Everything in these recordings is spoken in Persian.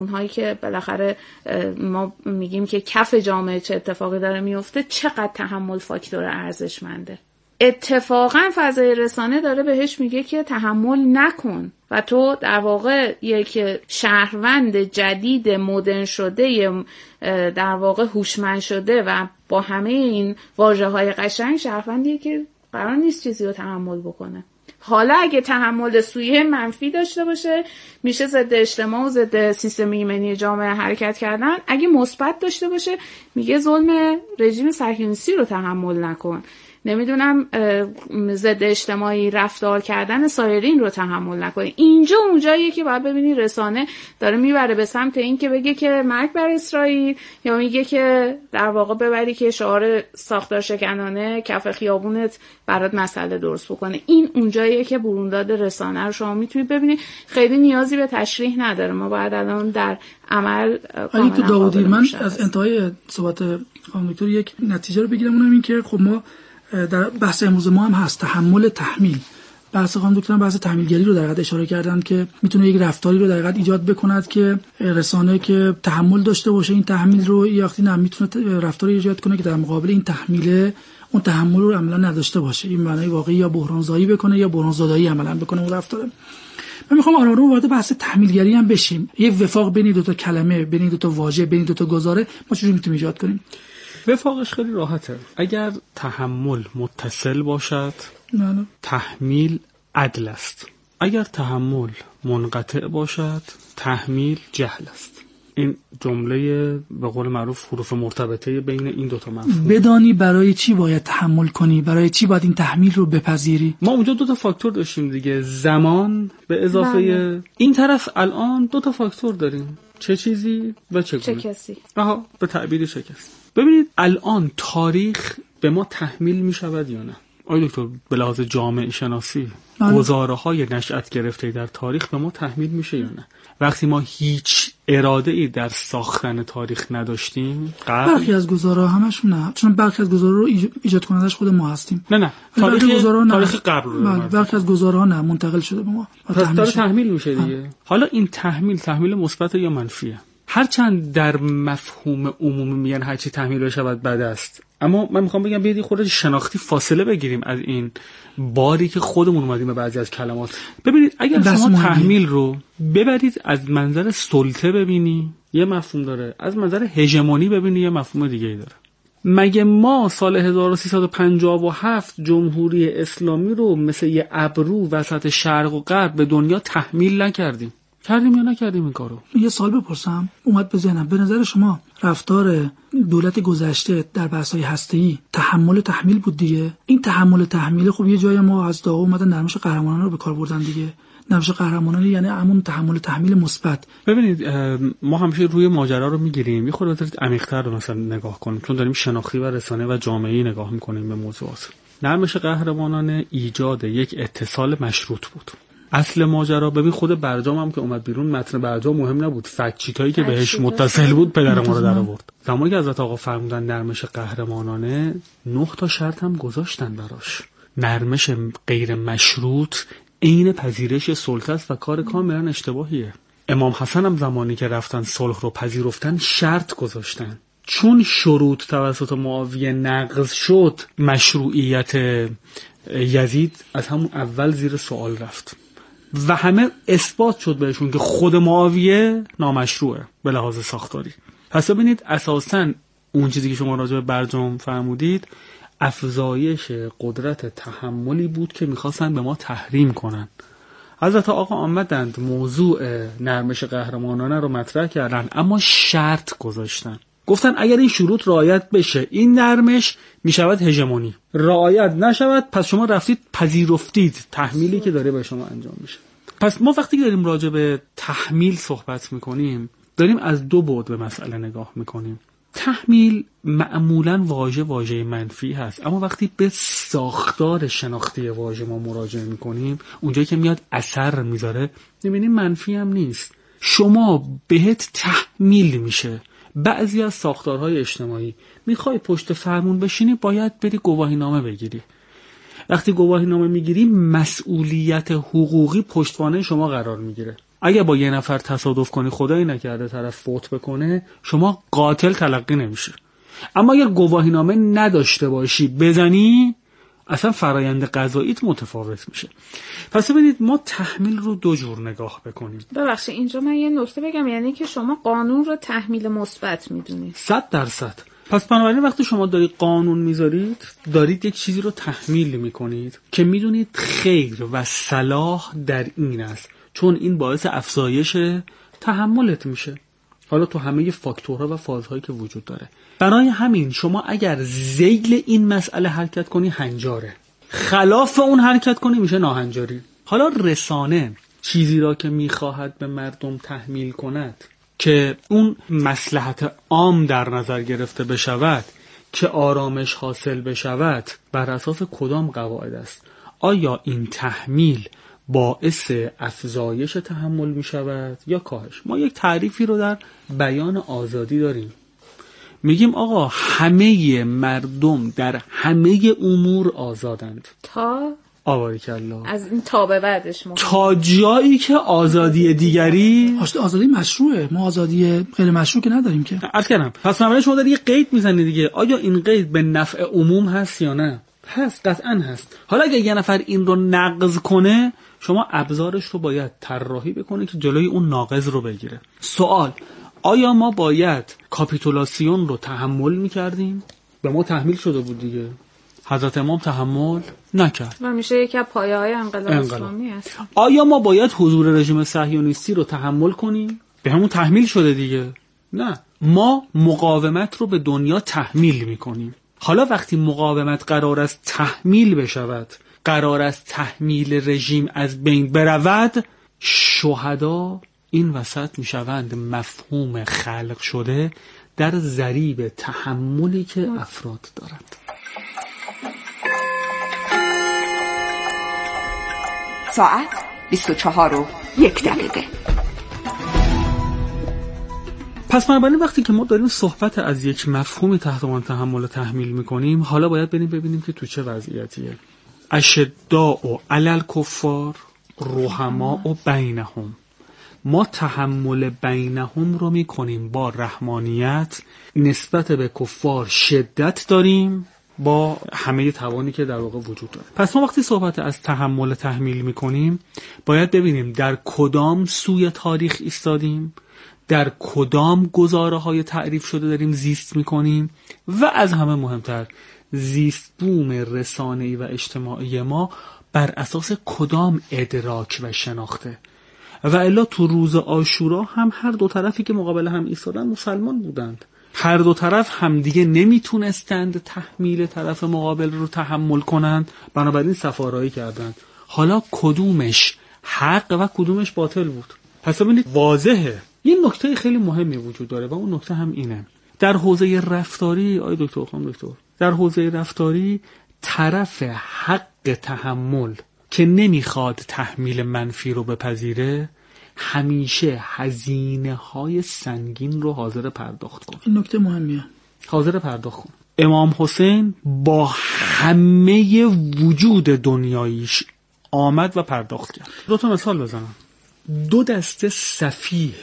اونهایی که بالاخره ما میگیم که کف جامعه چه اتفاقی داره میفته، چقدر تحمل فاکتور ارزشمنده. اتفاقا فضای رسانه داره بهش میگه که تحمل نکن و تو در واقع یک شهروند جدید مدرن شده، در واقع هوشمند شده و با همه این واژه‌های قشنگ شهروندیه که قرار نیست چیزی رو تحمل بکنه. حالا اگه تحمل سویه منفی داشته باشه میشه ضد اجتماع و ضد سیستم ایمنی جامعه حرکت کردن. اگه مثبت داشته باشه میگه ظلم رژیم صهیونیستی رو تحمل نکن، نمیدونم ضد اجتماعی رفتار کردن سایرین رو تحمل نکنی. اینجا اونجاییه که باید ببینی رسانه داره میبره به سمت این که بگه که مرگ بر اسرائیل، یا میگه که در واقع ببری که شعار ساختار شکنانه کف خیابونت برات مسئله درست بکنه. این اونجاییه که برونداد رسانه رو شما میتونید ببینید. خیلی نیازی به تشریح نداره، ما باید الان در عمل کاملا داودی من از انتهای صحبت خانم دکتر یک نتیجه رو بگیرم، اونم این که خب ما در بحث امروز ما هم هست تحمل تحمیل. بحث خانم دکتر بحث تحمیلگری رو در حقیقت اشاره کردن که میتونه یک رفتاری رو در حقیقت ایجاد بکند که رسانه که تحمل داشته باشه این تحمیل رو، یا وقتی نه میتونه رفتاری ایجاد کنه که در مقابل این تحمیل اون تحمل رو عملا نداشته باشه. این معنی واقعی یا بحرانزایی بکنه یا بحرانزدایی عملا بکنه اون رفتار. من میخوام آرام وارد بحث تحمیلگری هم بشیم. یه وفاق بین دو تا کلمه، بین دو تا واژه، بین دو تا گزاره ما چجوری میتونیم ایجاد کنیم؟ وفاقش خیلی راحته. اگر تحمل متصل باشد تحمیل عدل است. اگر تحمل منقطع باشد تحمیل جهل است. این جمله به قول معروف حروف مرتبطه بین این دوتا مفهوم. بدانی برای چی باید تحمل کنی، برای چی باید این تحمیل رو بپذیری. ما اونجا دوتا فاکتور داشتیم دیگه، زمان به اضافه این طرف الان دوتا فاکتور داریم، چه چیزی و چه کسی. به تعبیر چه کسی. ببینید الان تاریخ به ما تحمیل می شود یا نه؟ آقای دکتر به لحاظ جامعه شناسی گزاره‌های نشأت گرفته در تاریخ به ما تحمیل میشه یا نه؟ وقتی ما هیچ اراده‌ای در ساختن تاریخ نداشتیم، برخی از گزاره‌ها همشون نه، چون برخی از گزاره‌ها رو ایجاد کنندش خود ما هستیم. نه تاریخ قبل رو برخی از گزاره‌ها نه منتقل شده به ما. تحمیل میشه دیگه. حالا این تحمیل مثبت یا منفیه؟ هرچند در مفهوم عمومی میگن هر چی تحمیل بشه بد است، اما من میخوام بگم بیاید خود شناختی فاصله بگیریم از این باری که خودمون اومدیم به بعضی از کلمات. ببینید اگر شما تحمیل رو ببرید از منظر سلطه ببینی یه مفهوم داره، از منظر هژمونی ببینی یه مفهوم دیگه‌ای داره. مگه ما سال 1357 جمهوری اسلامی رو مثل یه ابرو وسط شرق و غرب به دنیا تحمیل نکردیم؟ کردیم یا نکردیم این کارو؟ یه سوال بپرسم اومد به ذهنم. به نظر شما رفتار دولت گذشته در بحث‌های هسته‌ای تحمیل بود دیگه؟ این تحمیل خب یه جایی ما از داغ اومدن نرمش قهرمانان رو به کار بردن دیگه. نرمش قهرمانان یعنی همون تحمیل مثبت. ببینید ما همیشه روی ماجرا رو میگیریم یه خورده عمیق‌تر رو مثلا نگاه کنیم، چون داریم شناختی و رسانه و جامعه‌ای نگاه می‌کنیم به موضوعات. نرمش قهرمانان ایجاد یک اتصال مشروط بود. اصل ماجرا ببین خود برجام هم که اومد بیرون متن برجام مهم نبود، فکت چیتایی که بهش متصل بود پدر ما رو در آورد. زمانی که حضرت آقا فرمودن نرمش قهرمانانه 9 تا شرط هم گذاشتن براش. نرمش غیر مشروط عین پذیرش سلطه است و کار کاملا اشتباهیه. امام حسن هم زمانی که رفتن صلح رو پذیرفتن شرط گذاشتن، چون شروط توسط معاویه نقض شد مشروعیت یزید از همون اول زیر سوال رفت و همه اثبات شد بهشون که خود معاویه نامشروعه به لحاظ ساختاری. پس ببینید اساساً اون چیزی که شما راجع به برجام فرمودید افزایش قدرت تحملی بود که میخواستن به ما تحریم کنن. حضرت آقا آمدند موضوع نرمش قهرمانانه رو مطرح کردن، اما شرط گذاشتن. گفتن اگر این شروط رعایت بشه این نرمش میشود هژمونی، رعایت نشود پس شما رفتید پذیرفتید تحمیلی که داره به شما انجام میشه. پس ما وقتی داریم راجع به تحمیل صحبت میکنیم داریم از دو بعد به مسئله نگاه میکنیم. تحمیل معمولاً واژه منفی هست، اما وقتی به ساختار شناختی واژه ما مراجعه میکنیم اونجایی که میاد اثر میذاره میبینیم منفی هم نیست. شما بهت تحمیل میشه بعضی از ساختارهای اجتماعی، میخوای پشت فرمون بشینی باید بری گواهی نامه بگیری. وقتی گواهی نامه میگیری مسئولیت حقوقی پشتوانه شما قرار میگیره. اگه با یه نفر تصادف کنی، خدایی نکرده طرف فوت بکنه، شما قاتل تلقی نمیشه. اما اگر گواهینامه نداشته باشی بزنی، اصلا فرایند قضاییت متفاوت میشه. پس ببینید ما تحمیل رو دو جور نگاه بکنیم. ببخشید اینجا من یه نکته بگم، یعنی که شما قانون رو تحمیل مثبت میدونید 100%. پس بنابراین وقتی شما دارید قانون میذارید، دارید یک چیزی رو تحمیل میکنید که میدونید خیر و صلاح در این است، چون این باعث افزایش تحملت میشه. حالا تو همه فاکتورها و فازهایی که وجود داره. برای همین شما اگر ذیل این مسئله حرکت کنی هنجاره، خلاف اون حرکت کنی میشه ناهنجاری. حالا رسانه چیزی را که میخواهد به مردم تحمیل کند که اون مصلحت عام در نظر گرفته بشود، که آرامش حاصل بشود، بر اساس کدام قواعد است؟ آیا این تحمیل باعث افزایش تحمل می شود یا کاهش؟ ما یک تعریفی رو در بیان آزادی داریم، میگیم آقا همه مردم در همه امور آزادند تا آباریکالله، از این تا به بعدش تا جایی که آزادی دیگری آزادی مشروعه، ما آزادی غیر مشروع که نداریم که. عرض کردم. پس معمولا شما داری یه قید میزنید دیگه، آیا این قید به نفع عموم هست یا نه؟ هست، قطعا هست. حالا اگه یه نفر این رو نقض کنه، شما ابزارش رو باید طراحی بکنید که جلوی اون ناقض رو بگیره. سوال: آیا ما باید کاپیتولاسیون رو تحمل میکردیم؟ به ما تحمیل شده بود دیگه. حضرت امام تحمل نکرد و میشه یکی از پایه‌های انقلاب اسلامی است. آیا ما باید حضور رژیم صهیونیستی رو تحمل کنیم؟ به همون تحمیل شده دیگه. نه، ما مقاومت رو به دنیا تحمیل میکنیم. حالا وقتی مقاومت قرار است تحمیل بشود، قرار است تحمیل رژیم از بین برود، شهدا این وسط میشوند مفهوم خلق شده در ضریب تحملی که افراد دارند. ساعت 24:01. پس بنابراین وقتی که ما داریم صحبت از یک مفهومی تحت عنوان تحمل و تحمیل میکنیم، حالا باید ببینیم که تو چه وضعیتیه. اشداء علی الکفار رحماء بینهم. ما تحمل بینهم رو میکنیم با رحمانیت، نسبت به کفار شدت داریم با همه توانی که در واقع وجود داره. پس ما وقتی صحبت از تحمل تحمیل میکنیم، باید ببینیم در کدام سوی تاریخ ایستادیم، در کدام گزاره‌های تعریف شده داریم زیست میکنیم و از همه مهمتر زیست بوم رسانه‌ای و اجتماعی ما بر اساس کدام ادراک و شناخته. و الا تو روز عاشورا هم هر دو طرفی که مقابل هم ایستادن مسلمان بودند، هر دو طرف هم دیگه نمیتونستند تحمیل طرف مقابل رو تحمل کنند، بنابراین سفارایی کردند. حالا کدومش حق و کدومش باطل بود؟ پس ببینید واضحه. یه نکته خیلی مهمی وجود داره و اون نکته هم اینه: در حوزه رفتاری، آی دکتر خانم دکتر، در حوزه رفتاری طرف حق تحمل که نمیخواد تحمیل منفی رو بپذیره، همیشه هزینه‌های سنگین رو حاضر پرداخت کنه. این نکته مهمیه. حاضر پرداخت کنه. امام حسین با همه وجود دنیاییش آمد و پرداخت کرد. دو تا مثال بزنم. دو دسته سفیه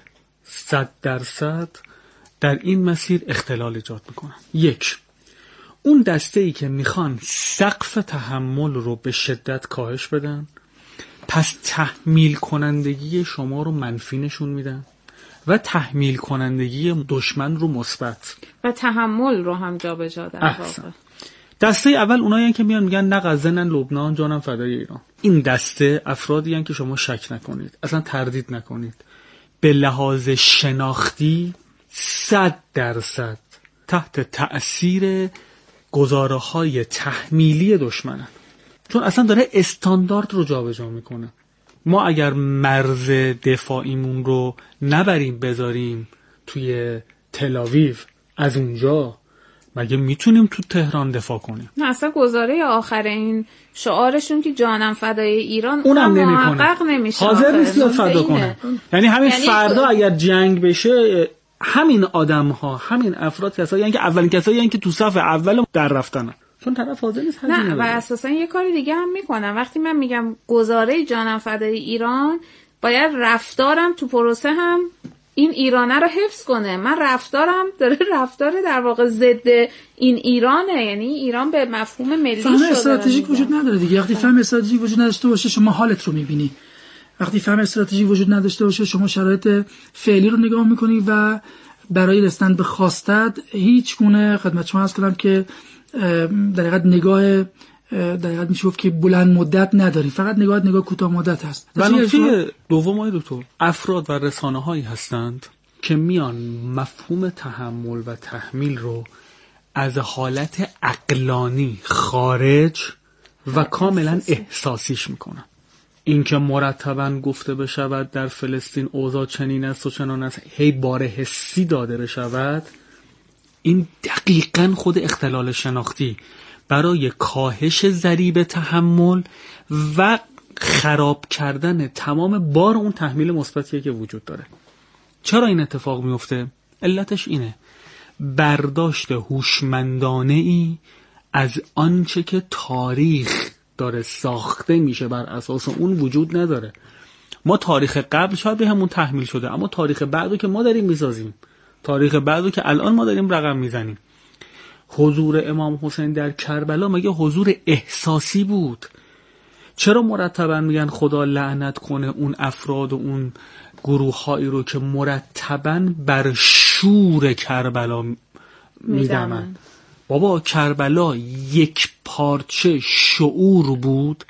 100% در این مسیر اختلال ایجاد میکنن. یک، اون دسته‌ای که میخوان سقف تحمل رو به شدت کاهش بدن، پس تحمیل کنندگی شما رو منفی نشون میدن و تحمیل کنندگی دشمن رو مثبت و تحمل رو هم جا به جا در واقع. دسته اول اونایی هستن که میان میگن نه غزه نه لبنان، جانم فدای ایران. این دسته افرادی هستن که شما شک نکنید، اصلا تردید نکنید، به لحاظ شناختی 100% تحت تأثیر گزاره‌های تحمیلی دشمنن، چون اصلا داره استاندارد رو جابجا میکنه. ما اگر مرز دفاعیمون رو نبریم بذاریم توی تل‌آویو، از اونجا مگه میتونیم تو تهران دفاع کنیم؟ نه، اصلا گزاره آخر این شعارشون که جانم فدای ایران اونم محقق نمیشه، حاضر نیست بیاد فدا کنه. یعنی همین فردا اگر جنگ بشه، همین آدم‌ها، همین افراد کسایی که اولین کسایی که تو صف اول در رفتن، چون طرف حاضر نیست هزینه نه. و اساسا یه کار دیگه هم میکنن. وقتی من میگم گزاره جانم فدای ایران، باید رفتارم تو پروسه هم این ایرانه رو حفظ کنه. من رفتارم داره رفتار در واقع ضد این ایرانه، یعنی ایران به مفهوم ملی فهم استراتژیک وجود نداره دیگه. وقتی فهم استراتژیک وجود نداشته باشه شما حالت رو میبینی، وقتی فهم استراتژیک وجود نداشته باشه شما شرایط فعلی رو نگاه میکنی و برای رسیدن به خواستت هیچ گونه خدمت شما عرض کنم که در حقیقت نگاه در حقیقت میشه گفت که بلند مدت نداری، فقط نگاه کوتاه مدت هست. نکته دوم دکتر، افراد و رسانه‌هایی هستند که میان مفهوم تحمل و تحمیل رو از حالت عقلانی خارج و کاملا احساسیش میکنن. این که مرتباً گفته بشود در فلسطین اوضاع چنین است و چنان است، هی بار حسی داده بشود، این دقیقاً خود اختلال شناختی برای کاهش ضریب تحمل و خراب کردن تمام بار اون تحمیل مثبتیه که وجود داره. چرا این اتفاق میفته؟ علتش اینه: برداشت هوشمندانه ای از آنچه که تاریخ داره ساخته میشه بر اساس اون وجود نداره. ما تاریخ قبل شاید به همون تحمیل شده، اما تاریخ بعدو که ما داریم میسازیم، تاریخ بعدو که الان ما داریم رقم میزنیم. حضور امام حسین در کربلا مگه حضور احساسی بود؟ چرا مرتبا میگن خدا لعنت کنه اون افراد و اون گروه‌هایی رو که مرتبا بر شور کربلا میدمن؟ بابا کربلا یک پارچه شعور بود،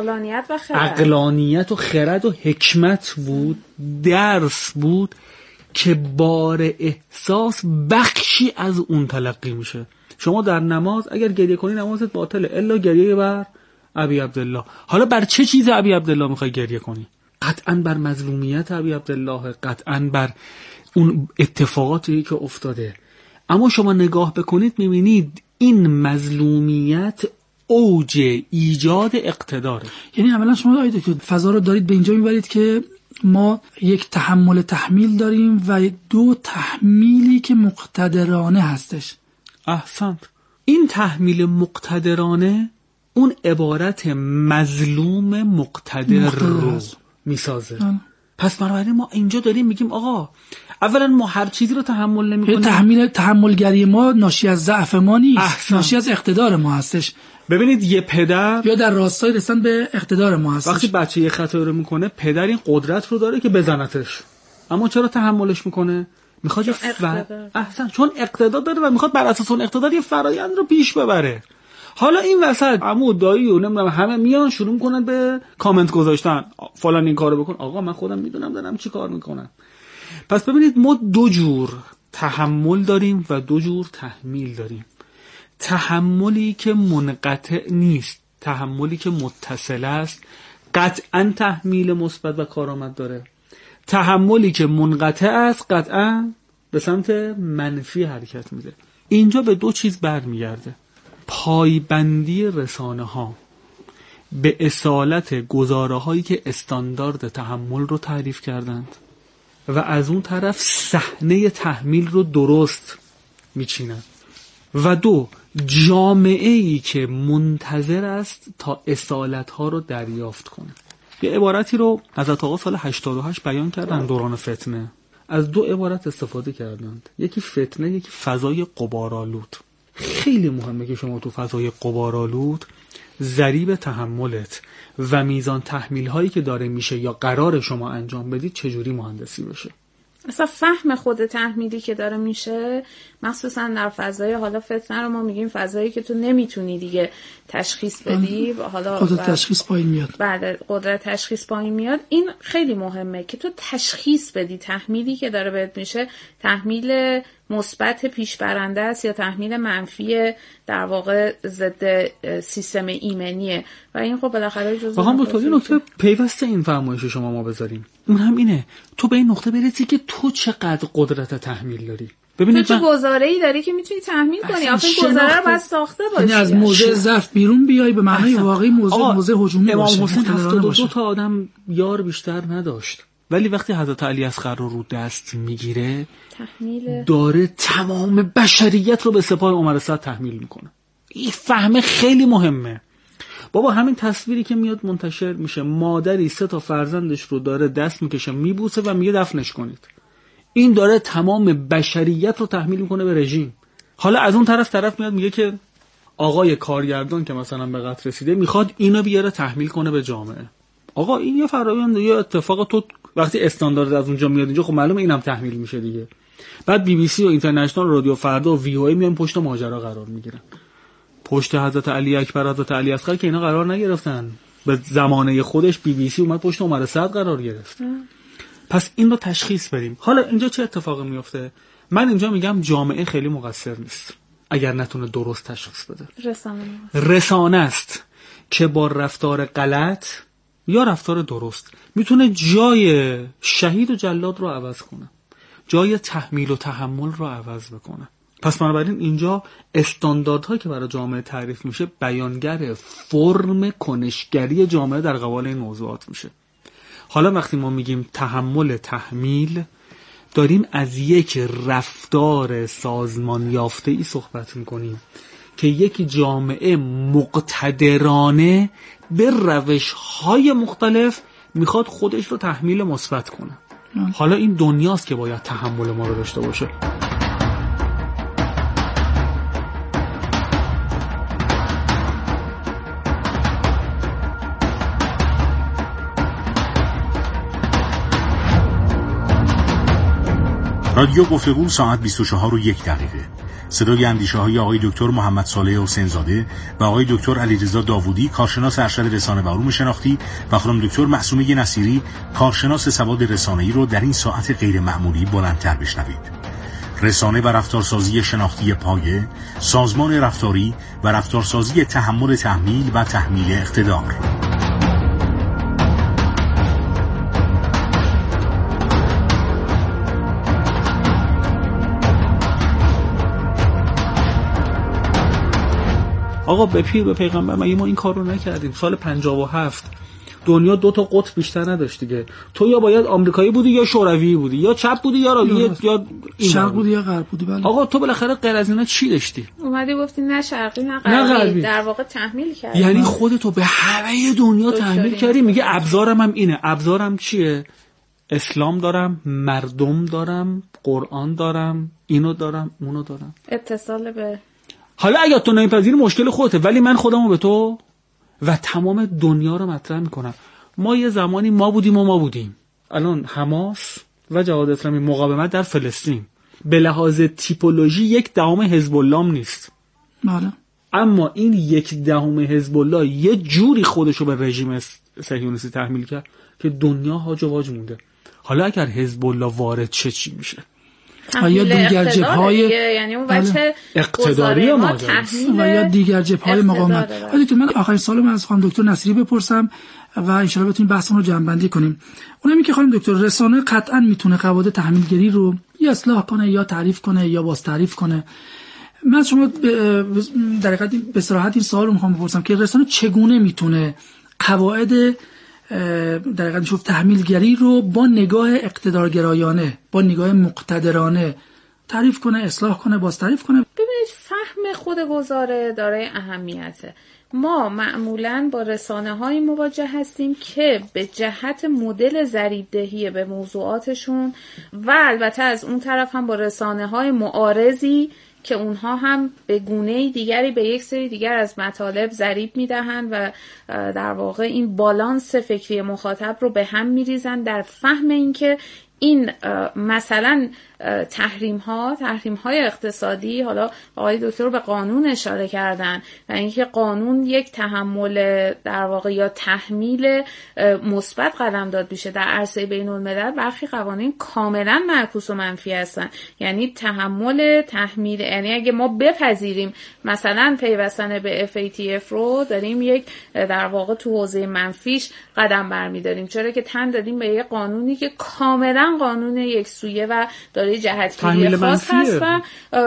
عقلانیت و خرد و حکمت بود، درس بود که بار احساس بخشی از اون تلقی میشه. شما در نماز اگر گریه کنی نمازت باطله الا گریه بر ابی عبدالله. حالا بر چه چیز ابی عبدالله میخوای گریه کنی؟ قطعا بر مظلومیت ابی عبدالله، قطعا بر اون اتفاقاتی که افتاده. اما شما نگاه بکنید میبینید این مظلومیت اوج ایجاد اقتداره. یعنی اولا شما آیده که فضا رو دارید به اینجا میبرید که ما یک تحمل تحمیل داریم و دو تحمیلی که مقتدرانه هستش. احسنت. این تحمیل مقتدرانه اون عبارت مظلوم مقتدر رو میسازه. پس بنابراین ما اینجا داریم میگیم آقا اولا ما هر چیزی رو تحمل نمی‌کنیم. تحملگری ما ناشی از ضعف ما نیست، ناشی از اقتدار ما هستش. ببینید یه پدر یا در راستای رسیدن به اقتدار ما هستش. وقتی بچه یه خطایی رو میکنه پدر این قدرت رو داره که بزنتش، اما چرا تحملش میکنه؟ میخواد احسن چون اقتدار داره و میخواد بر اساس اون اقتدار یه فرآیند رو پیش ببره. حالا این وسط عمو دایی و نمیدونم همه میان شروع میکنن به کامنت گذاشتن، فلان این کارو بکن. آقا من خودم میدونم دارم چی کار میکنم. پس ببینید ما دو جور تحمل داریم و دو جور تحمیل داریم. تحملی که منقطع نیست، تحملی که متصل است، قطعا تحمیل مثبت و کارآمد داره. تحملی که منقطع است قطعا به سمت منفی حرکت میده. اینجا به دو چیز برمیگرده: پایبندی رسانه‌ها به اصالت گزاره‌هایی که استاندارد تحمل رو تعریف کردند و از اون طرف صحنه تحمیل رو درست میچینند، و دو جامعه‌ای که منتظر است تا اصالت‌ها رو دریافت کنه. یه عبارتی رو حضرت آقا سال 88 بیان کردن دوران فتنه. از دو عبارت استفاده کردند، یکی فتنه، یکی فضای غبارآلود. خیلی مهمه که شما تو فضای غبارآلود ضریب تحملت و میزان تحمیل هایی که داره میشه یا قرار شما انجام بدید چجوری مهندسی بشه. اصلا فهم خود تحمیلی که داره میشه، مخصوصا در فضای حالا فتنه رو ما میگیم فضایی که تو نمیتونی دیگه تشخیص بدی، حالا قدرت تشخیص پایین میاد. بعد قدرت تشخیص پایین میاد. این خیلی مهمه که تو تشخیص بدی تحمیلی که داره بهت میشه تحمیل مثبت پیش برنده است یا تحمیل منفی در واقع ضد سیستم ایمنیه. و این خب بالاخره جزء واقعا تو این نکته پیوسته این فرمایش شما ما بذاریم. اون هم اینه تو به این نقطه برسی که تو چقدر قدرت تحمیل داری. ببینید تو چه گزاره‌ای داری که میتونی تحمیل کنی. آخه گزاره رو باید ساخته باشی. یعنی از موضع ضعف بیرون بیای به معنای واقعی موضع هجومی باشه. امام حسین 72 تا آدم یار بیشتر نداشت، ولی وقتی حضرت علی اصغر رو دست میگیره داره تمام بشریت رو به سپاه عمر سعد تحمیل میکنه. این فهم خیلی مهمه. بابا همین تصویری که میاد منتشر میشه، مادری 3 فرزندش رو داره دست میکشه میبوسه و میگه دفنش کنید. این داره تمام بشریت رو تحمیل میکنه به رژیم. حالا از اون طرف میاد میگه که آقای کارگردان که مثلا به قتل رسیده میخواد اینو بیاره تحمیل کنه به جامعه. آقا این یه فرآیند، یه اتفاق، تو وقتی استاندارد از اونجا میاد اینجا خب معلومه اینم تحمیل میشه دیگه. بعد بی بی سی و اینترنشنال رادیو فردا و وی او ای میان پشت ماجرا قرار میگیرن. پشت حضرت علی اکبر، حضرت علی اصغر که اینا قرار نگرفتن. به زمانه خودش بی بی سی اومد پشت عمر سعد قرار گرفت. پس این رو تشخیص بدیم. حالا اینجا چه اتفاقی میفته؟ من اینجا میگم جامعه خیلی مقصر نیست اگر نتونه درست تشخیص بده. رسانه است که با رفتار غلط یا رفتار درست میتونه جای شهید و جلاد رو عوض کنه، جای تحمیل و تحمل رو عوض بکنه. پس بنابراین اینجا استانداردهایی که برای جامعه تعریف میشه بیانگر فرم کنشگری جامعه در قبال این موضوعات میشه. حالا وقتی ما میگیم تحمل تحمیل، داریم از یک رفتار سازمان یافته ای صحبت میکنیم که یک جامعه مقتدرانه به روش‌های مختلف میخواد خودش رو تحمیل مثبت کنه. حالا این دنیاست که باید تحمل ما رو داشته باشه. رادیو گفتگو ساعت 24:01. صدای اندیشه‌های آقای دکتر محمد صالح حسین‌زاده و آقای دکتر علیرضا داوودی، کارشناس ارشد رسانه و علوم شناختی، و خانم دکتر معصومه نصیری، کارشناس سواد رسانه‌ای رو در این ساعت غیر معمولی بلندتر بشنوید. رسانه و رفتارسازی شناختی پایه، سازمان رفتاری و رفتارسازی تحمل تحمیل و تحمیل اقتدار. آقا به پیر به پیغمبر مگه ما این کار رو نکردیم؟ سال 57 دنیا 2 قطب بیشتر نداشت دیگه. تو یا باید آمریکایی بودی یا شوروی بودی، یا چپ بودی یا راوی یا شرق بودی یا غرب بودی. بله آقا تو بالاخره غیر از اینا چی داشتی؟ اومدی گفتی نه شرقی نه غربی، در واقع تحمیل کردی. یعنی خودتو به همه دنیا تحمیل کردی. میگه ابزارم هم اینه. ابزارم چیه؟ اسلام دارم، مردم دارم، قرآن دارم، اینو دارم، اونو دارم، اتصال به. حالا اگه تو نمیپذیری مشکل خودته، ولی من خودمو به تو و تمام دنیا رو مطرح میکنم. ما یه زمانی ما بودیم. الان حماس و جهاد اسلامی مقاومت در فلسطین به لحاظ تیپولوژی 1/10 حزب الله نیست. بله. اما این 1/10 حزب الله یه جوری خودشو به رژیم صهیونیستی تحمیل کرد که دنیا هاج و واج مونده. حالا اگر حزب الله وارد چی میشه؟ یا دیگر جبهه‌های یعنی اون بچه اقتداری و یا دیگر جبهه‌های مقاومت. ولی تو من آخرین سوالم از خانم دکتر نصیری بپرسم و ان شاءالله بتونیم بحثمون رو جمع‌بندی کنیم. اونم که خانم دکتر، رسانه قطعاً میتونه قواعد تحمیلگری رو یا اصلاح کنه یا تعریف کنه یا باز تعریف کنه. من شما در حقیقت به صراحت این سوال رو میخوام بپرسم که رسانه چگونه میتونه قواعد در حقیقت شوف تحمیلگری رو با نگاه اقتدارگرایانه، با نگاه مقتدرانه تعریف کنه، اصلاح کنه، باز تعریف کنه. ببینید فهم خود گزاره دارای اهمیته. ما معمولاً با رسانه‌های مواجه هستیم که به جهت مدل ضریب‌دهی به موضوعاتشون و البته از اون طرف هم با رسانه‌های معارضی که اونها هم به گونه دیگری به یک سری دیگر از مطالب ضریب میدهند و در واقع این بالانس فکری مخاطب رو به هم میریزن در فهم اینکه این مثلا تحریم های اقتصادی، حالا آقای دکتر به قانون اشاره کردن و اینکه قانون یک تحمل در واقع یا تحمیل مثبت قدم داد میشه در عرصه بین الملل. برخی قوانین کاملا معکوس و منفی هستن. یعنی تحمیل یعنی اگه ما بپذیریم مثلا پیوستن به FATF رو داریم یک در واقع تو حوزه منفیش قدم برمیداریم، چرا که تن دادیم به یک قانونی که کاملا کاملا قانون یک سویه و داره جهتگیری خاص هست و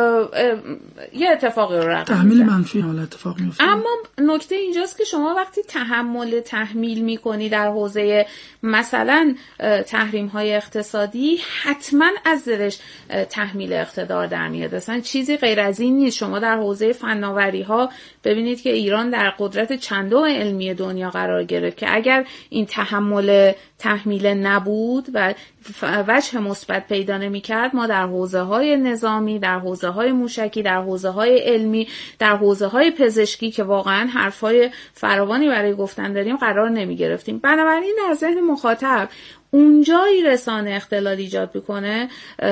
یه اتفاقی رو رقم تحمیل منفی حالا اتفاق میفته. اما نکته اینجاست که شما وقتی تحمیل میکنی در حوزه مثلا تحریم های اقتصادی، حتما از درش تحمیل اقتدار در میاد. اصلا چیزی غیر از این نیست. شما در حوزه فناوری ها ببینید که ایران در قدرت چندم علمی دنیا قرار گرفت که اگر این تحمیل نبود و وجه مثبت پیدا نمی‌کرد، ما در حوزه‌های نظامی، در حوزه‌های موشکی، در حوزه‌های علمی، در حوزه‌های پزشکی که واقعا حرفای فراوانی برای گفتن داریم قرار نمی‌گرفتیم. بنابراین در ذهن مخاطب اونجایی رسانه اختلال ایجاد میکنه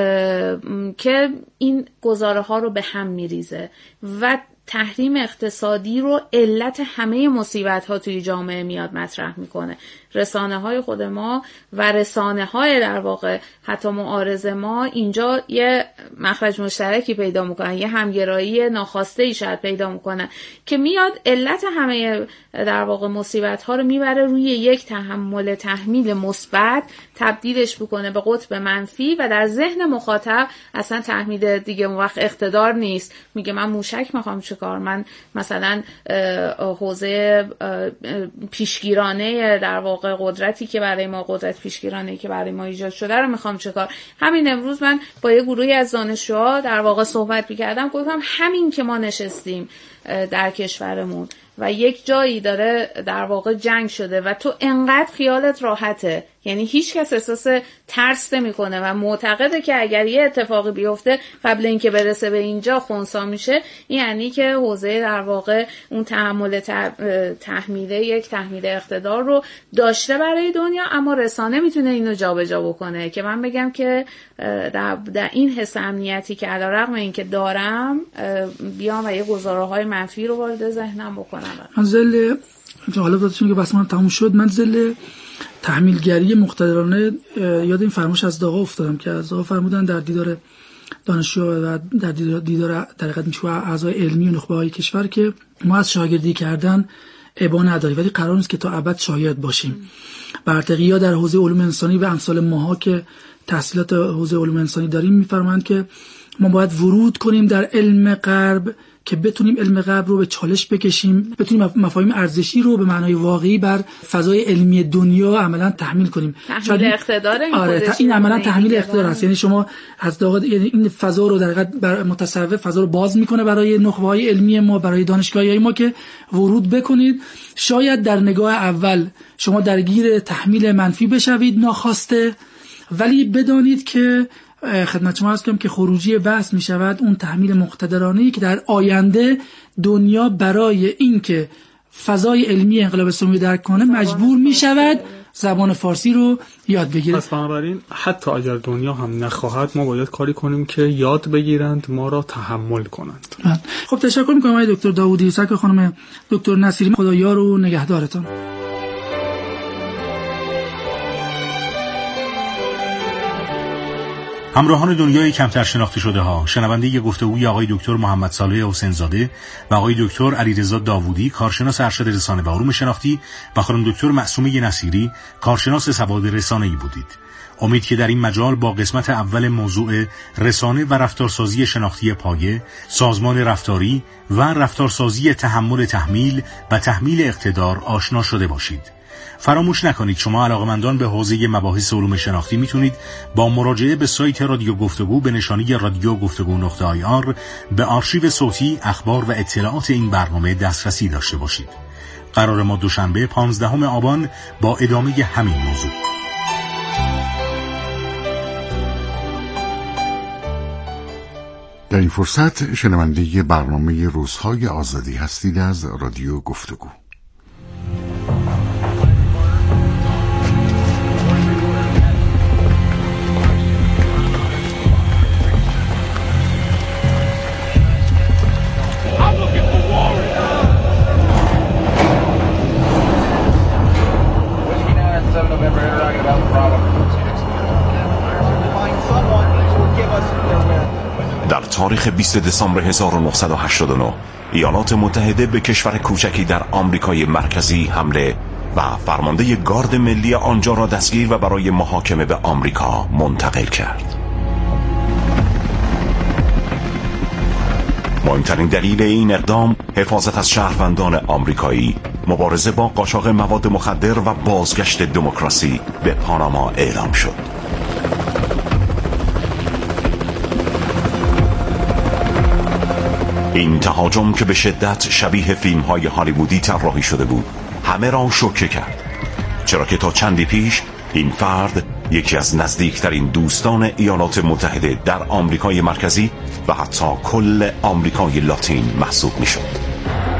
که این گزاره‌ها رو به هم میریزه و تحریم اقتصادی رو علت همه مصیبت‌ها توی جامعه میاد مطرح میکنه. رسانه‌های خود ما و رسانه‌های در واقع حتی معارض ما اینجا یه مخرج مشترکی پیدا میکنن، یه همگرایی ناخواسته ای شاید پیدا میکنن که میاد علت همه در واقع مصیبت‌ها رو میبره روی یک تحمیل مثبت، تبدیلش بکنه به قطب منفی و در ذهن مخاطب اصلا تحمیل دیگه اون وقت اقتدار نیست. میگه من موشک میخوام چیکار، من مثلا حوزه پیشگیرانه در واقع قدرتی که برای ما، قدرت پیشگیرانه که برای ما ایجاد شده رو میخوام چیکار. همین امروز من با یه گروهی از دانشجوها در واقع صحبت می‌کردم، گفتم همین که ما نشستیم در کشورمون و یک جایی داره در واقع جنگ شده و تو انقدر خیالت راحته، یعنی هیچ کس احساس ترس نمی‌کنه و معتقده که اگر یه اتفاقی بیفته قبل اینکه برسه به اینجا خنثی میشه، یعنی که حوزه در واقع اون تحمیل یک تحمیل اقتدار رو داشته برای دنیا، اما رسانه میتونه اینو جابجا بکنه که من بگم که در این حس امنیتی که علیرغم اینکه دارم بیام و یه گزاره‌های منفی رو وارد ذهنم بکنم. حالا داداشون که بحث من تموم شد، من زل تحمیلگری مقتدرانه یاد این فرمایش از آقا افتادم که از آقا فرمودن در دیدار دانشجو و در دیدار در حقیقت میشه اعضای علمی و نخبه‌های کشور که ما از شاگردی کردن ابا نداریم ولی قرار نیست که تا ابد شاگرد باشیم. برتقی‌ها در حوزه علوم انسانی و امثال ماها که تحصیلات حوزه علوم انسانی داریم میفرمایند که ما باید ورود کنیم در علم غرب که بتونیم علم غرب رو به چالش بکشیم، بتونیم مفاهیم ارزشی رو به معنای واقعی بر فضای علمی دنیا عملاً تحمیل کنیم. تحمیل اقتدار این عملاً تحمیل اقتدار است. یعنی شما از یعنی این فضا رو در حقیقت متصوف فضا رو باز میکنه برای نخبه‌های علمی ما، برای دانشگاه‌های ما که ورود بکنید. شاید در نگاه اول شما درگیر تحمیل منفی بشوید ناخواسته، ولی بدانید که خدمت شما عرض کنم که خروجی بحث می شود اون تحمیل مقتدرانه‌ای که در آینده دنیا برای اینکه فضای علمی انقلاب اسلامی درک کنه مجبور می شود زبان فارسی رو یاد بگیره. پس بنابراین حتی اگر دنیا هم نخواهد ما باید کاری کنیم که یاد بگیرند، ما را تحمل کنند. خب تشکر می‌کنم آقای دکتر داوودی. سرکار خانم دکتر نصیری، خدا یار و نگهدارتان. همراهان دنیای کمتر شناخته شده ها، شنونده گفتگوی آقای دکتر محمد صالح حسین زاده و آقای دکتر علیرضا داوودی، کارشناس ارشد رسانه و علوم شناختی، و خانم دکتر معصومه نصیری، کارشناس سواد رسانه‌ای بودید. امید که در این مجال با قسمت اول موضوع رسانه و رفتارسازی شناختی پایه، سازمان رفتاری و رفتارسازی تحمل تحمیل و تحمیل اقتدار آشنا شده باشید. فراموش نکنید شما علاقمندان به حوزه مباحث علوم شناختی میتونید با مراجعه به سایت رادیو گفتگو به نشانی radiogoftego.ir به آرشیو صوتی، اخبار و اطلاعات این برنامه دسترسی داشته باشید. قرار ما دوشنبه 15 آبان با ادامه همین موضوع. در این فرصت شنونده برنامه روزهای آزادی هستید از رادیو گفتگو. در تاریخ 20 دسامبر 1989 ایالات متحده به کشور کوچکی در آمریکای مرکزی حمله و فرمانده گارد ملی آنجا را دستگیر و برای محاکمه به آمریکا منتقل کرد. مهمترین دلیل این اقدام حفاظت از شهروندان آمریکایی، مبارزه با قاچاق مواد مخدر و بازگشت دموکراسی به پاناما اعلام شد. این تهاجم که به شدت شبیه فیلم‌های هالیوودی طراحی شده بود، همه را شوکه کرد، چرا که تا چندی پیش این فرد یکی از نزدیکترین دوستان ایالات متحده در آمریکای مرکزی و حتی کل آمریکای لاتین محسوب می‌شد.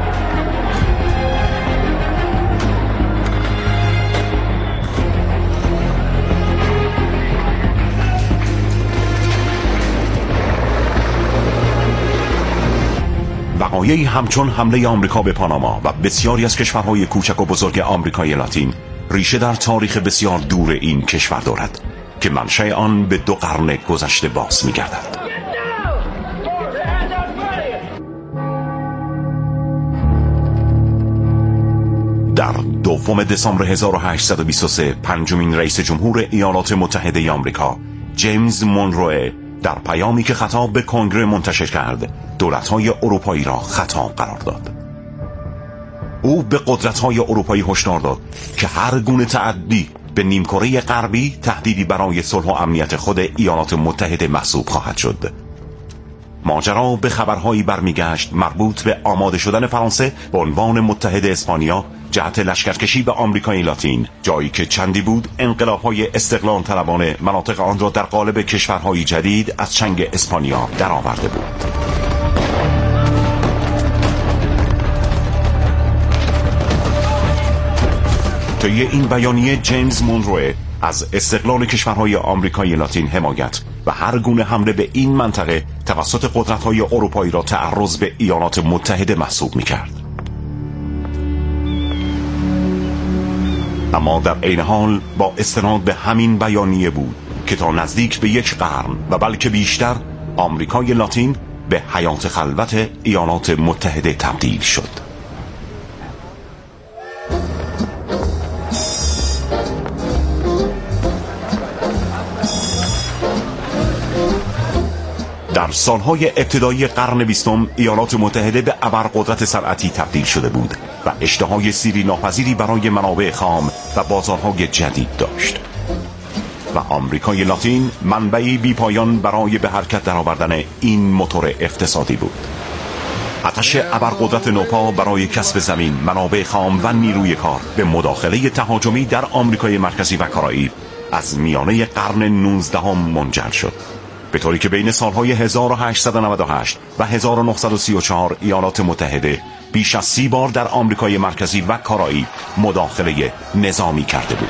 وقایعی همچون حمله آمریکا به پاناما و بسیاری از کشورهای کوچک و بزرگ آمریکای لاتین ریشه در تاریخ بسیار دور این کشور دارد که منشأ آن به 2 قرن گذشته باز می‌گردد. در 2 دسامبر 1823 پنجمین رئیس جمهور ایالات متحده آمریکا جیمز مونروه در پیامی که خطاب به کنگره منتشر کرد، دولت‌های اروپایی را خطاب قرار داد. او به قدرت‌های اروپایی هشدار داد که هر گونه تعدی به نیمکره غربی تهدیدی برای صلح و امنیت خود ایالات متحده محسوب خواهد شد. ماجرا به خبرهایی برمیگشت مربوط به آماده شدن فرانسه به عنوان متحد اسپانیا جهت لشکرکشی به آمریکای لاتین، جایی که چندی بود انقلاب‌های استقلال طلبانه مناطق آن را در قالب کشورهای جدید از چنگ اسپانیا درآورده بود. طی این بیانیه جیمز مونروه از استقلال کشورهای آمریکای لاتین حمایت و هر گونه حمله به این منطقه توسط قدرت‌های اروپایی را تعرض به ایالات متحده محسوب می‌کرد. اما در عین حال با استناد به همین بیانیه بود که تا نزدیک به 1 قرن و بلکه بیشتر آمریکای لاتین به حیات خلوت ایالات متحده تبدیل شد. در سالهای ابتدایی قرن 20 ایالات متحده به ابرقدرت صنعتی تبدیل شده بود و اشتهای سیری ناپذیری برای منابع خام و بازارهای جدید داشت و آمریکای لاتین منبعی بیپایان برای به حرکت درآوردن این موتور اقتصادی بود. آتش ابرقدرت نوپا برای کسب زمین، منابع خام و نیروی کار به مداخله تهاجمی در آمریکای مرکزی و کارائیب از میانه قرن 19 منجر شد، به طوری که بین سالهای 1898 و 1934 ایالات متحده بیش از 30 بار در آمریکای مرکزی و کارائیب مداخله نظامی کرده بود.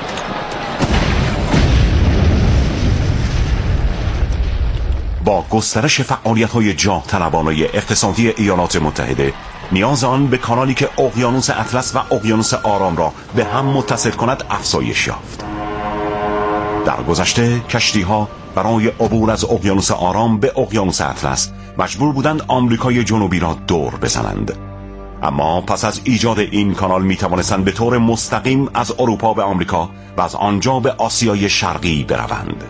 با گسترش فعالیت‌های جاه طلبانه اقتصادی ایالات متحده، نیاز آن به کانالی که اقیانوس اطلس و اقیانوس آرام را به هم متصل کند افزایش یافت. در گذشته کشتی‌ها برای عبور از اقیانوس آرام به اقیانوس اطلس مجبور بودند آمریکای جنوبی را دور بزنند، اما پس از ایجاد این کانال می توانستند به طور مستقیم از اروپا به آمریکا و از آنجا به آسیای شرقی بروند.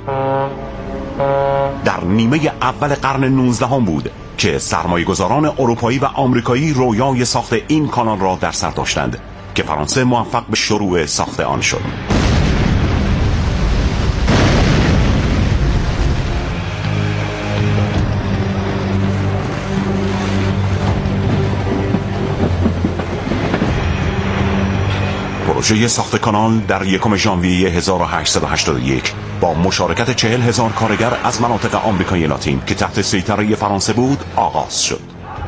در نیمه اول قرن 19 بود که سرمایه‌گذاران اروپایی و آمریکایی رویای ساخت این کانال را در سر داشتند که فرانسه موفق به شروع ساخت آن شد. پروژه ساخت کانال در 1 ژانویه 1881 با مشارکت 40,000 کارگر از مناطق آمریکای لاتین که تحت سیطره فرانسه بود آغاز شد.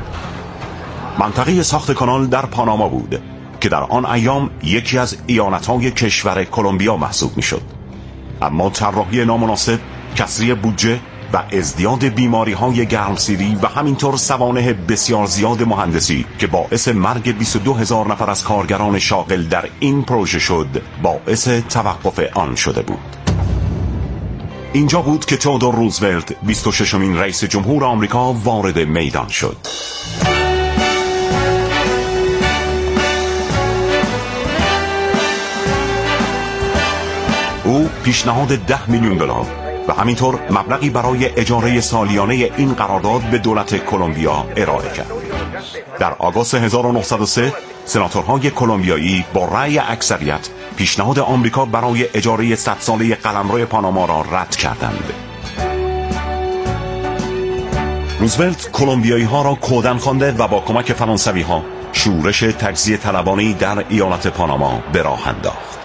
منطقه ساخت کانال در پاناما بود که در آن ایام یکی از ایالت‌های کشور کلمبیا محسوب می‌شد. اما طراحی نامناسب، کسری بودجه و ازدیاد بیماری‌های گرمسیری و همینطور سوانح بسیار زیاد مهندسی که باعث مرگ 22,000 نفر از کارگران شاغل در این پروژه شد، باعث توقف آن شده بود. اینجا بود که تئودور روزولت 26مین رئیس جمهور آمریکا وارد میدان شد. پیشنهاد $10 میلیون و همینطور مبلغی برای اجاره سالیانه این قرارداد به دولت کلمبیا ارائه کرد. در آگوست 1903 سناتورهای کلمبیایی با رأی اکثریت پیشنهاد آمریکا برای اجاره 100 ساله قلمرو پاناما را رد کردند. روزولت کلمبیایی ها را کودن خوانده و با کمک فرانسوی ها شورش تجزیه طلبانه‌ای در ایالت پاناما به راه انداخت.